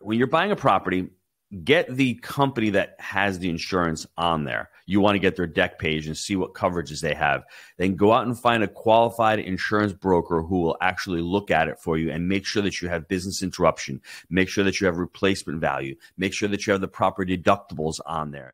when you're buying a property, get the company that has the insurance on there. You want to get their deck page and see what coverages they have. Then go out and find a qualified insurance broker who will actually look at it for you and make sure that you have business interruption. Make sure that you have replacement value. Make sure that you have the proper deductibles on there.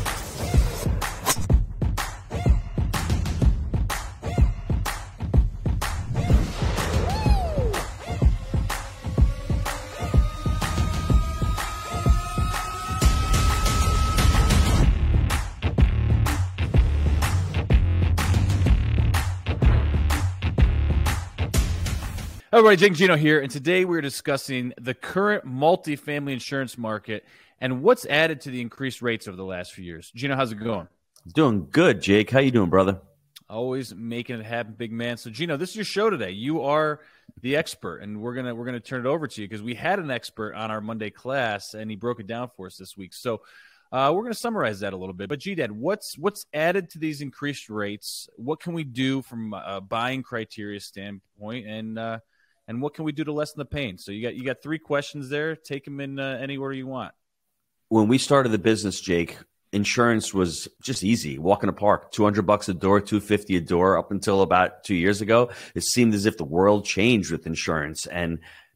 Hi everybody, Jake and Gino here, and today we're discussing the current multifamily insurance market and what's added to the increased rates over the last few years. Gino, how's it going? Doing good, Jake. How you doing, brother? Always making it happen, big man. So, Gino, this is your show today. You are the expert, and we're gonna turn it over to you because we had an expert on our Monday class, and he broke it down for us this week. So, we're going to summarize that a little bit. But, G-Dad, what's added to these increased rates? What can we do from a buying criteria standpoint, and what can we do to lessen the pain? So you got three questions there. Take them in any order you want. When we started the business, Jake, insurance was just easy. Walk in the park, $200 a door, $250 a door. Up until about 2 years ago, it seemed as if the world changed with insurance. And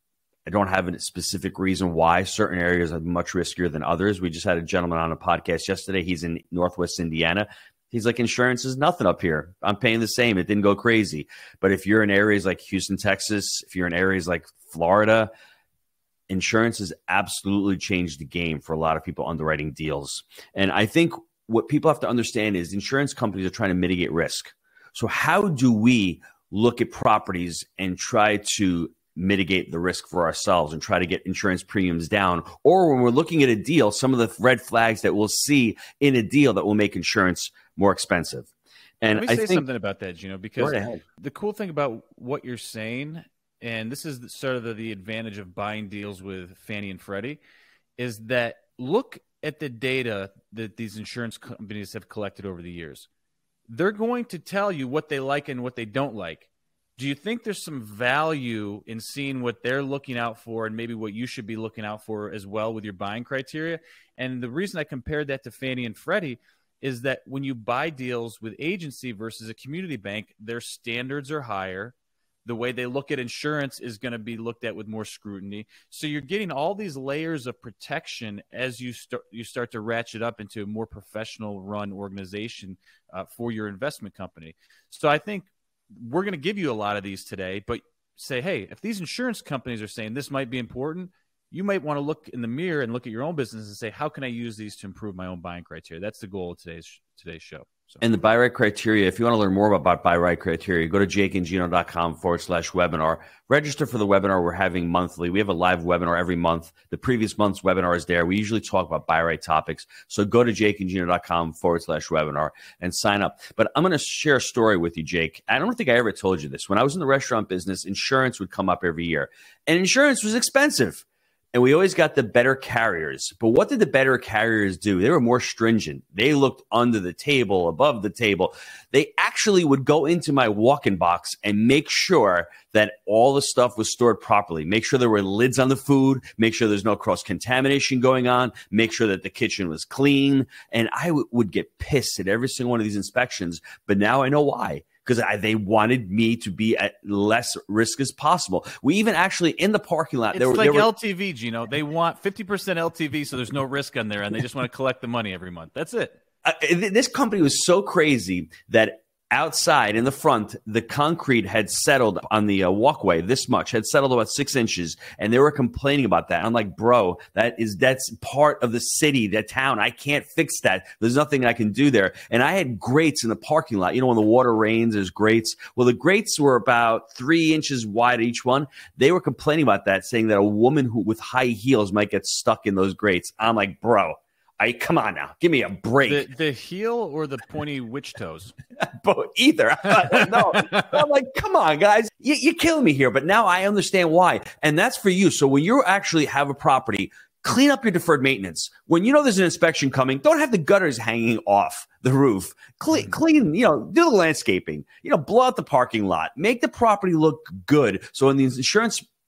I don't have a specific reason why certain areas are much riskier than others. We just had a gentleman on a podcast yesterday. He's in Northwest Indiana. He's like, insurance is nothing up here. I'm paying the same. It didn't go crazy. But if you're in areas like Houston, Texas, if you're in areas like Florida, insurance has absolutely changed the game for a lot of people underwriting deals. And I think what people have to understand is insurance companies are trying to mitigate risk. So how do we look at properties and try to mitigate the risk for ourselves and try to get insurance premiums down? Or when we're looking at a deal, some of the red flags that we'll see in a deal that will make insurance more expensive. And Let me I say think something about that, Gino, because the cool thing about what you're saying, and this is sort of the advantage of buying deals with Fannie and Freddie, is that look at the data that these insurance companies have collected over the years. They're going to tell you what they like and what they don't like. Do you think there's some value in seeing what they're looking out for and maybe what you should be looking out for as well with your buying criteria? And the reason I compared that to Fannie and Freddie is that when you buy deals with agency versus a community bank, their standards are higher. The way they look at insurance is going to be looked at with more scrutiny. So you're getting all these layers of protection as you start to ratchet up into a more professional run organization for your investment company. So I think we're going to give you a lot of these today, but say, hey, if these insurance companies are saying this might be important, you might want to look in the mirror and look at your own business and say, how can I use these to improve my own buying criteria? That's the goal of today's show. So. And the buy right criteria, if you want to learn more about buy right criteria, go to jakeandgino.com/webinar. Register for the webinar we're having monthly. We have a live webinar every month. The previous month's webinar is there. We usually talk about buy right topics. So go to jakeandgino.com/webinar and sign up. But I'm going to share a story with you, Jake. I don't think I ever told you this. When I was in the restaurant business, insurance would come up every year. And insurance was expensive. And we always got the better carriers. But what did the better carriers do? They were more stringent. They looked under the table, above the table. They actually would go into my walk-in box and make sure that all the stuff was stored properly. Make sure there were lids on the food. Make sure there's no cross-contamination going on. Make sure that the kitchen was clean. And I would get pissed at every single one of these inspections. But now I know why. Because they wanted me to be at less risk as possible. We even actually, in the parking lot. It's like LTV, Gino. They want 50% LTV, so there's no risk on there, and they just want to collect the money every month. That's it. This company was so crazy that outside in the front, the concrete had settled on the walkway this much, had settled about 6 inches, and they were complaining about that. I'm like, bro, that's part of the city, that town. I can't fix that. There's nothing I can do there. And I had grates in the parking lot. You know, when the water rains, there's grates. Well, the grates were about 3 inches wide each one. They were complaining about that, saying that a woman with high heels might get stuck in those grates. I'm like, bro, come on now. Give me a break. The heel or the pointy witch toes? Both, either. No. I'm like, come on, guys. You're killing me here. But now I understand why. And that's for you. So when you actually have a property, clean up your deferred maintenance. When you know there's an inspection coming, don't have the gutters hanging off the roof. Clean, do the landscaping. Blow out the parking lot. Make the property look good. So when the insurance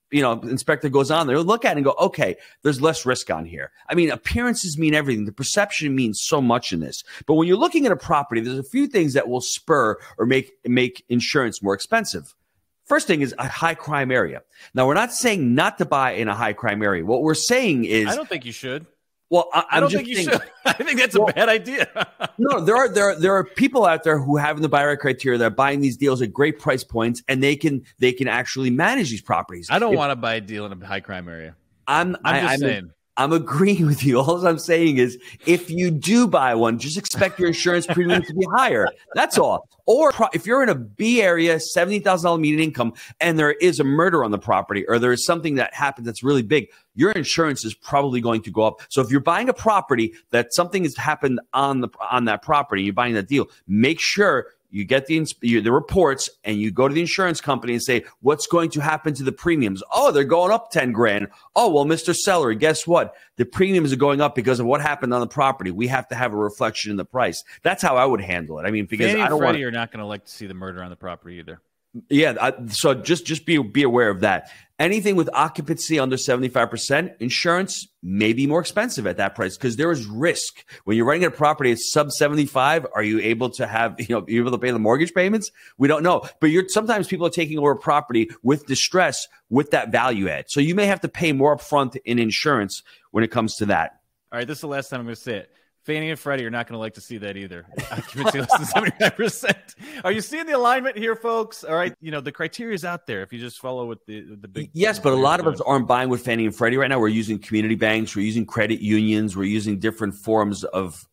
inspector goes on there, look at it and go, okay, there's less risk on here. I mean, appearances mean everything. The perception means so much in this. But when you're looking at a property, there's a few things that will spur or make insurance more expensive. First thing is a high crime area. Now, we're not saying not to buy in a high crime area. What we're saying is, I don't think you should. Well, I don't think you should. I think that's a bad idea. No, there are people out there who have the buy right criteria that are buying these deals at great price points, and they can actually manage these properties. I don't want to buy a deal in a high crime area. I'm just saying. I'm agreeing with you. All I'm saying is, if you do buy one, just expect your insurance premium to be higher. That's all. Or if you're in a B area, $70,000 median income, and there is a murder on the property, or there is something that happens that's really big, your insurance is probably going to go up. So if you're buying a property that something has happened on that property, you're buying that deal, make sure you get the reports and you go to the insurance company and say, what's going to happen to the premiums? Oh, they're going up 10 grand. Oh, well, Mr. Seller, guess what? The premiums are going up because of what happened on the property. We have to have a reflection in the price. That's how I would handle it. I mean, because Fannie I don't want you're not going to like to see the murder on the property either. Yeah. So just be aware of that. Anything with occupancy under 75%, insurance may be more expensive at that price because there is risk. When you're renting a property at sub 75, are you able to you're able to pay the mortgage payments? We don't know. But sometimes people are taking over a property with distress with that value add. So you may have to pay more upfront in insurance when it comes to that. All right. This is the last time I'm going to say it. Fannie and Freddie are not going to like to see that either. Occupancy less than 75%. Are you seeing the alignment here, folks? All right. The criteria is out there if you just follow with the big. Yes, but a lot of us aren't buying with Fannie and Freddie right now. We're using community banks. We're using credit unions. We're using different forms of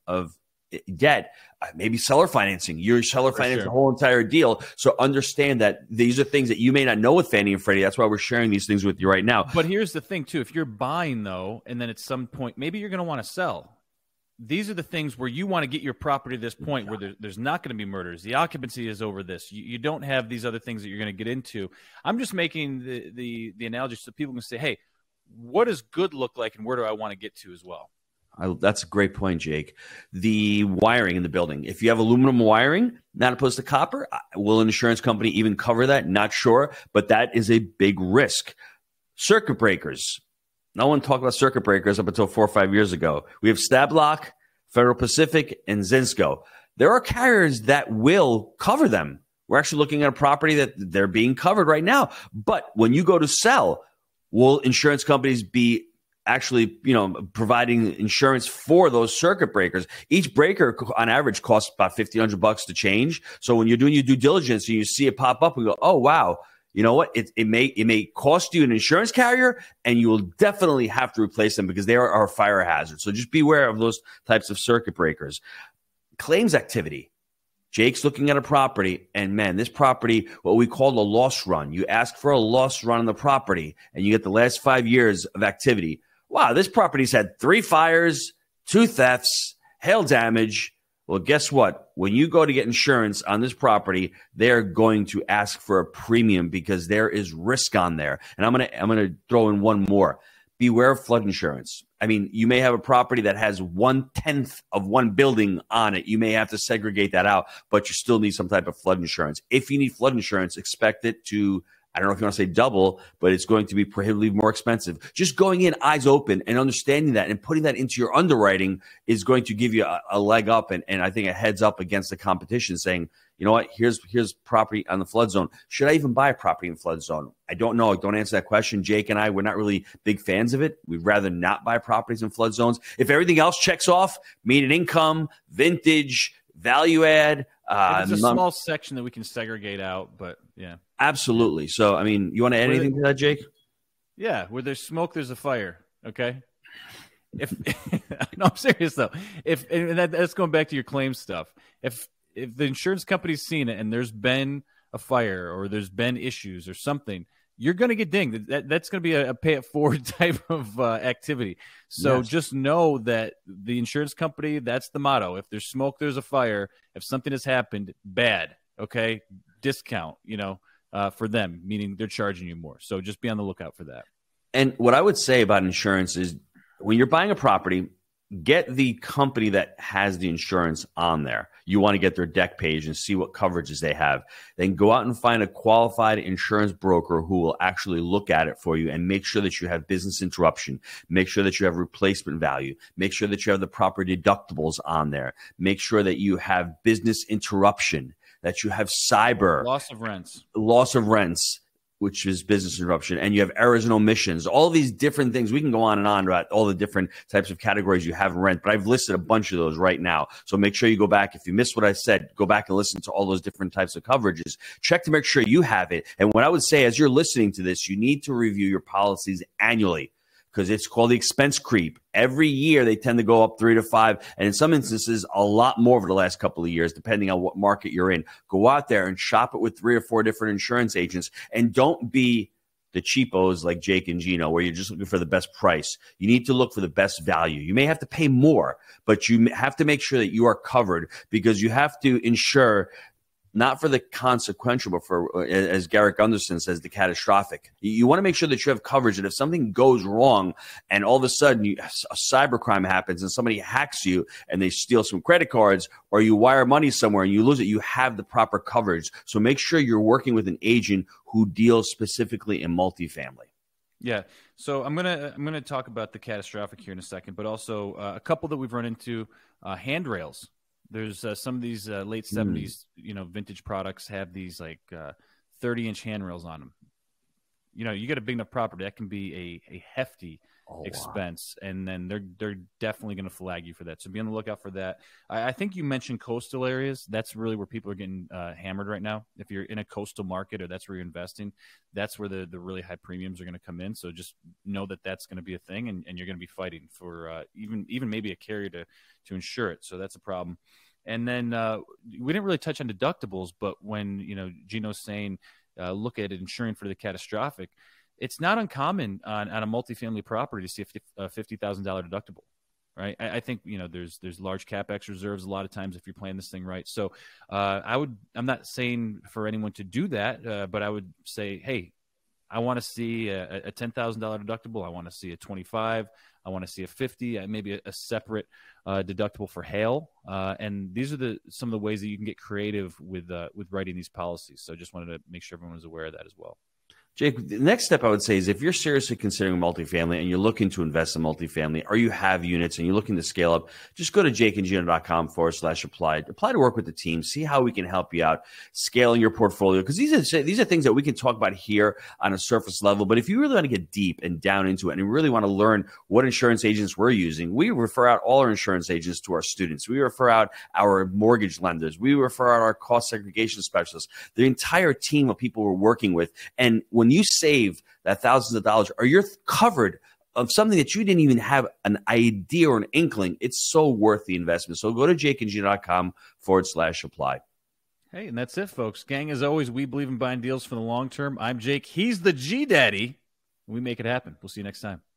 debt. Maybe seller financing. You're seller financing the whole entire deal. So understand that these are things that you may not know with Fannie and Freddie. That's why we're sharing these things with you right now. But here's the thing, too. If you're buying, though, and then at some point, maybe you're going to want to sell. These are the things where you want to get your property to this point where there's not going to be murders. The occupancy is over this. You don't have these other things that you're going to get into. I'm just making the analogy so people can say, hey, what does good look like and where do I want to get to as well? That's a great point, Jake. The wiring in the building. If you have aluminum wiring, not opposed to copper, will an insurance company even cover that? Not sure, but that is a big risk. Circuit breakers. No one talked about circuit breakers up until 4 or 5 years ago. We have Stablock, Federal Pacific, and Zinsco. There are carriers that will cover them. We're actually looking at a property that they're being covered right now. But when you go to sell, will insurance companies be actually, providing insurance for those circuit breakers? Each breaker on average costs about $1,500 to change. So when you're doing your due diligence and you see it pop up and go, oh, wow. You know what? It may cost you an insurance carrier, and you will definitely have to replace them because they are a fire hazard. So just beware of those types of circuit breakers. Claims activity. Jake's looking at a property, and man, this property, what we call a loss run. You ask for a loss run on the property, and you get the last 5 years of activity. Wow, this property's had 3 fires, 2 thefts, hail damage. Well, guess what? When you go to get insurance on this property, they're going to ask for a premium because there is risk on there. And I'm gonna throw in one more. Beware of flood insurance. I mean, you may have a property that has 1/10 of one building on it. You may have to segregate that out, but you still need some type of flood insurance. If you need flood insurance, expect it to, I don't know if you want to say double, but it's going to be prohibitively more expensive. Just going in eyes open and understanding that and putting that into your underwriting is going to give you a leg up and I think a heads up against the competition, saying, you know what, here's property on the flood zone. Should I even buy a property in flood zone? I don't know. Don't answer that question. Jake and I, we're not really big fans of it. We'd rather not buy properties in flood zones. If everything else checks off, median income, vintage, value add. It's a small section that we can segregate out, but yeah. Absolutely. So, I mean, you want to add anything to that, Jake? Yeah. Where there's smoke, there's a fire. Okay. No, I'm serious though. That's going back to your claim stuff. If the insurance company's seen it and there's been a fire or there's been issues or something, you're going to get dinged. That's going to be a pay it forward type of activity. So Just know that the insurance company, that's the motto. If there's smoke, there's a fire. If something has happened, bad. Okay. Discount, for them, meaning they're charging you more. So just be on the lookout for that. And what I would say about insurance is when you're buying a property, get the company that has the insurance on there. You want to get their deck page and see what coverages they have. Then go out and find a qualified insurance broker who will actually look at it for you and make sure that you have business interruption. Make sure that you have replacement value. Make sure that you have the proper deductibles on there. Make sure that you have business interruption, that you have cyber. Loss of rents. Which is business interruption, and you have errors and omissions, all these different things. We can go on and on about all the different types of categories you have in rent, but I've listed a bunch of those right now. So make sure you go back. If you missed what I said, go back and listen to all those different types of coverages. Check to make sure you have it. And what I would say, as you're listening to this, you need to review your policies annually, because it's called the expense creep. Every year, they tend to go up 3 to 5, and in some instances, a lot more over the last couple of years, depending on what market you're in. Go out there and shop it with 3 or 4 different insurance agents, and don't be the cheapos like Jake and Gino, where you're just looking for the best price. You need to look for the best value. You may have to pay more, but you have to make sure that you are covered, because you have to insure not for the consequential, but for, as Garrett Gunderson says, the catastrophic. You want to make sure that you have coverage, that if something goes wrong and all of a sudden a cybercrime happens and somebody hacks you and they steal some credit cards, or you wire money somewhere and you lose it, you have the proper coverage. So make sure you're working with an agent who deals specifically in multifamily. Yeah. So I'm gonna talk about the catastrophic here in a second, but also a couple that we've run into, handrails. There's some of these late 70s, vintage products have these like 30-inch handrails on them. You get a big enough property, that can be a hefty expense, wow. And then they're definitely going to flag you for that. So be on the lookout for that. I think you mentioned coastal areas. That's really where people are getting hammered right now. If you're in a coastal market or that's where you're investing, that's where the really high premiums are going to come in. So just know that that's going to be a thing, and you're going to be fighting for even maybe a carrier to insure it. So that's a problem. And then we didn't really touch on deductibles, but when Gino's saying look at insuring for the catastrophic, it's not uncommon on a multifamily property to see a $50,000 deductible, right? I think there's large CapEx reserves a lot of times if you're playing this thing right. So I'm not saying for anyone to do that, but I would say, hey, I want to see a $10,000 deductible. I want to see a 25. I want to see a 50, maybe a separate deductible for hail. And these are some of the ways that you can get creative with writing these policies. So just wanted to make sure everyone was aware of that as well. Jake, the next step I would say is if you're seriously considering multifamily and you're looking to invest in multifamily, or you have units and you're looking to scale up, just go to jakeandgino.com/apply. Apply to work with the team. See how we can help you out scaling your portfolio, because these are things that we can talk about here on a surface level. But if you really want to get deep and down into it and you really want to learn what insurance agents we're using, we refer out all our insurance agents to our students. We refer out our mortgage lenders. We refer out our cost segregation specialists, the entire team of people we're working with. And when you save that thousands of dollars, or you're covered of something that you didn't even have an idea or an inkling, it's so worth the investment. So go to jakeandgino.com/apply. Hey, and that's it, folks. Gang, as always, we believe in buying deals for the long term. I'm Jake. He's the G Daddy. We make it happen. We'll see you next time.